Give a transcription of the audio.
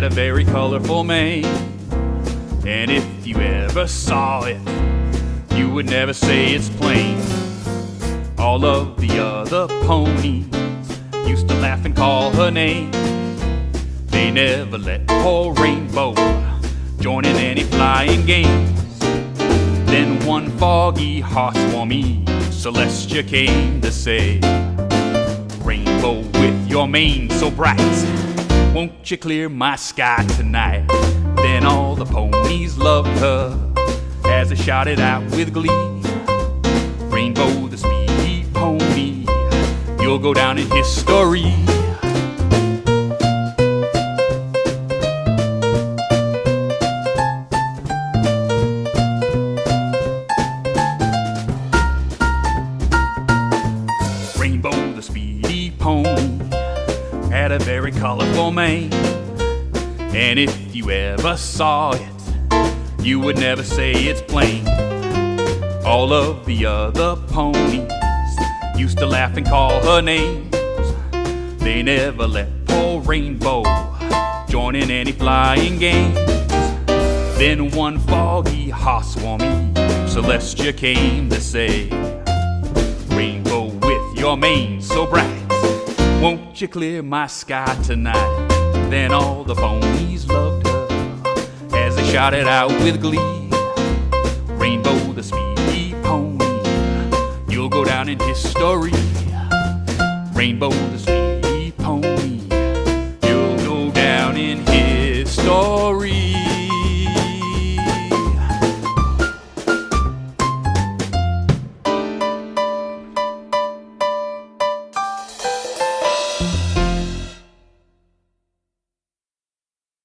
a very colorful mane. And if you ever saw it, you would never say it's plain. All of the other ponies used to laugh and call her name. They never let poor Rainbow join in any flying games. Then one foggy, heartwarming Celestia came to say, Rainbow, with your mane so bright, won't you clear my sky tonight? Then all the ponies loved her as they shouted out with glee, Rainbow the speedy pony, you'll go down in history. Rainbow the speedy pony had a very colorful mane. And if you ever saw it, you would never say it's plain. All of the other ponies used to laugh and call her names. They never let poor Rainbow join in any flying games. Then one foggy, heartwarming Celestia came to say, Rainbow, with your mane so bright, won't you clear my sky tonight? Then all the ponies loved her as they shouted out with glee, Rainbow the speedy pony, you'll go down in history. Rainbow the speedy